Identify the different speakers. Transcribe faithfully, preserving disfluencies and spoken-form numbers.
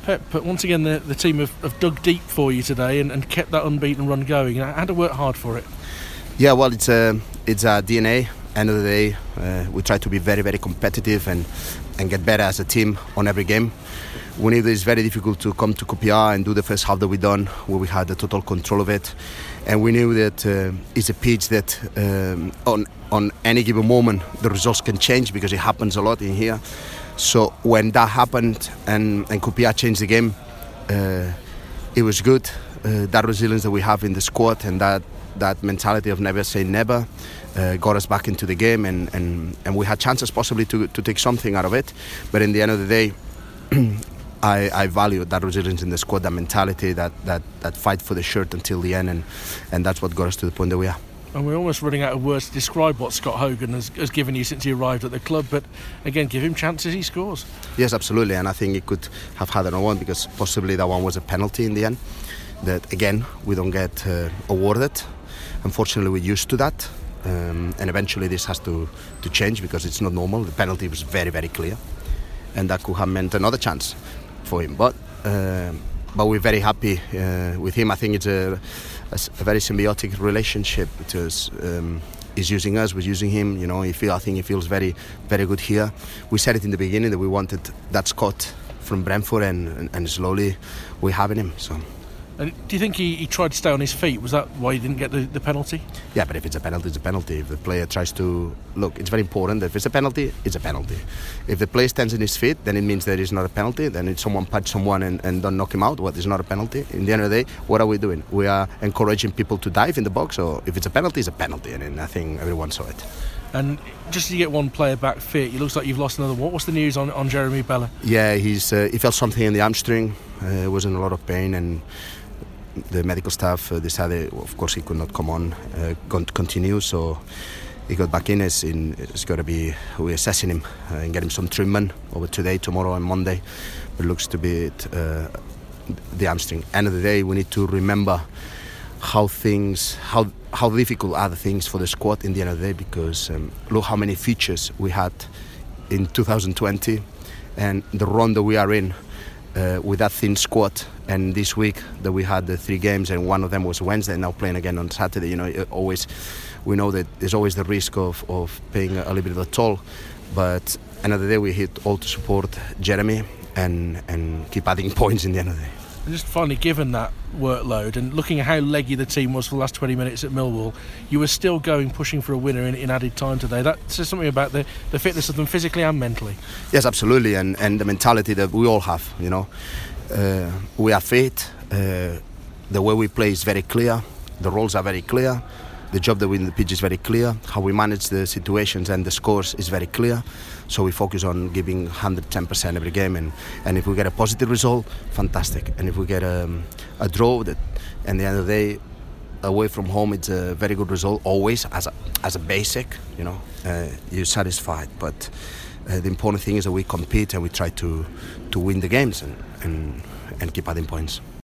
Speaker 1: Pep, but once again the, the team have, have dug deep for you today and, and kept that unbeaten run going. I had to work hard for it.
Speaker 2: Yeah, well, it's a it's a D N A. End of the day, uh, we try to be very, very competitive and, and get better as a team on every game. We knew that it's very difficult to come to Kuopio and do the first half that we done, where we had the total control of it, and we knew that uh, it's a pitch that um, on on any given moment the results can change because it happens a lot in here. So when that happened and, and Kuopio changed the game, uh, it was good. Uh, that resilience that we have in the squad and that, that mentality of never say never uh, got us back into the game, and, and, and we had chances possibly to, to take something out of it. But in the end of the day, I, I value that resilience in the squad, that mentality, that, that, that fight for the shirt until the end, and, and that's what got us to the point that we are.
Speaker 1: And we're almost running out of words to describe what Scott Hogan has, has given you since he arrived at the club. But again, give him chances, he scores.
Speaker 2: Yes, absolutely. And I think he could have had another one because possibly that one was a penalty in the end. That again, we don't get uh, awarded. Unfortunately, we're used to that. Um, and eventually this has to, to change because it's not normal. The penalty was very, very clear. And that could have meant another chance for him. But uh, but we're very happy uh, with him. I think it's a, a, a very symbiotic relationship because um, he's using us, we're using him. You know, he feel I think he feels very, very good here. We said it in the beginning that we wanted that Scott from Brentford, and, and, and slowly we're having him. So.
Speaker 1: And do you think he, he tried to stay on his feet? Was that why he didn't get the, the penalty?
Speaker 2: Yeah, but if it's a penalty, it's a penalty. If the player tries to... Look, it's very important that if it's a penalty, it's a penalty. If the player stands on his feet, then it means that it's not a penalty. Then if someone punch someone and, and don't knock him out, what is not a penalty? In the end of the day, what are we doing? We are encouraging people to dive in the box, or if it's a penalty, it's a penalty. And I think everyone saw it.
Speaker 1: And just to get one player back fit, it looks like you've lost another one. What's the news on, on Jeremy Bella?
Speaker 2: Yeah, he's uh, he felt something in the hamstring. Uh, was in a lot of pain, and the medical staff uh, decided, of course, he could not come on, uh, continue, so he got back in. It's, in, it's got to be, we're assessing him uh, and get him some treatment over today, tomorrow and Monday. But it looks to be it, uh, the hamstring. End of the day, we need to remember how things, how how difficult are the things for the squad in the end of the day, because um, look how many features we had in two thousand twenty and the run that we are in. Uh, with that thin squad, and this week that we had the three games and one of them was Wednesday, and now playing again on Saturday, you know, it always we know that there's always the risk of, of paying a little bit of a toll, but another day we hit all to support Jeremy and and keep adding points in the end of the day.
Speaker 1: And just finally, given that workload and looking at how leggy the team was for the last twenty minutes at Millwall, you were still going, pushing for a winner in, in added time today. That says something about the, the fitness of them physically and mentally.
Speaker 2: Yes, absolutely, and, and the mentality that we all have, you know. Uh, we are fit, uh, the way we play is very clear, the roles are very clear, the job that we in the pitch is very clear, how we manage the situations and the scores is very clear. So we focus on giving one hundred ten percent every game, and, and if we get a positive result, fantastic. And if we get a, a draw, that at the end of the day, away from home, it's a very good result always as a, as a basic, you know, uh, you're satisfied. But uh, the important thing is that we compete and we try to, to win the games and, and, and keep adding points.